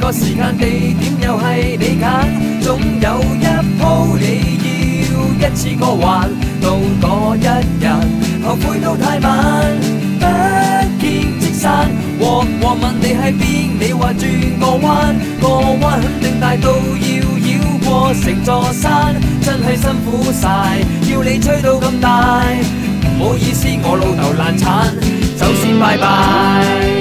個時間地點又係你揀，總有一鋪你要一次過還，到嗰一日後悔到太晚，不見即散。和問你喺邊，你話轉個彎，個彎肯定大到要繞過成座山，真係辛苦晒，要你吹到咁大，唔好意思我老豆爛產，走先拜拜。